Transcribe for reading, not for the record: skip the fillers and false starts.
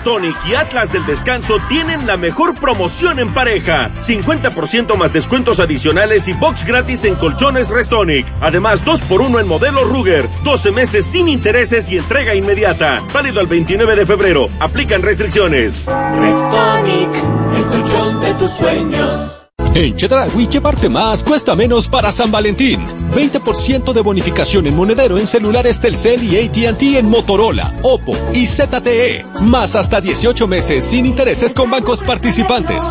Restonic y Atlas del Descanso tienen la mejor promoción en pareja. 50% más descuentos adicionales y box gratis en colchones Restonic. Además, 2x1 en modelo Ruger. 12 meses sin intereses y entrega inmediata. Válido al 29 de febrero. Aplican restricciones. Restonic, el colchón de tus sueños. En Chedraui, llevarte más cuesta menos para San Valentín. 20% de bonificación en monedero en celulares Telcel y AT&T en Motorola, Oppo y ZTE. Más hasta 18 meses sin intereses con bancos participantes.